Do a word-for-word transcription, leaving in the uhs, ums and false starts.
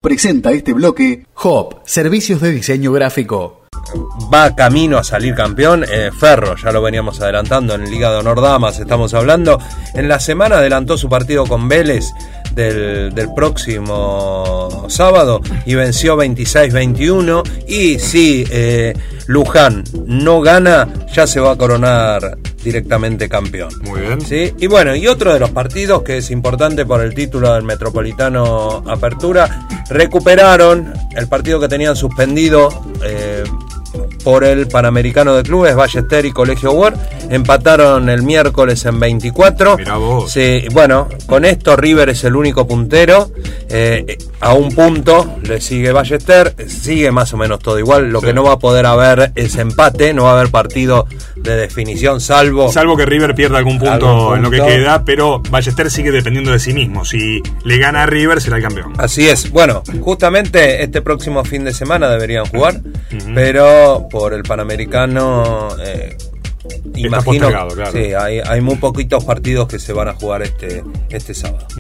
Presenta este bloque Hop, servicios de diseño gráfico. Va camino a salir campeón, eh, Ferro, ya lo veníamos adelantando en Liga de Honor Damas, estamos hablando. En la semana adelantó su partido con Vélez del, del próximo sábado y venció veintiséis veintiuno. Y si eh, Luján no gana, ya se va a coronar directamente campeón. Muy bien. ¿Sí? Y bueno, y otro de los partidos que es importante por el título del Metropolitano Apertura, recuperaron el partido que tenían suspendido eh, por el Panamericano de Clubes, Ballester y Colegio Ward. Empataron el miércoles en veinticuatro. Mirá vos. Sí, bueno, con esto River es el único puntero. Eh, a un punto le sigue Ballester. Sigue más o menos todo igual. Lo sí. que no va a poder haber es empate. No va a haber partido de definición, salvo... Salvo que River pierda algún punto, algún punto en lo que queda. Pero Ballester sigue dependiendo de sí mismo. Si le gana a River, será el campeón. Así es. Bueno, justamente este próximo fin de semana deberían jugar. Uh-huh. Pero por el Panamericano... Eh, imagino, claro. Sí, hay, hay muy poquitos partidos que se van a jugar este, este sábado.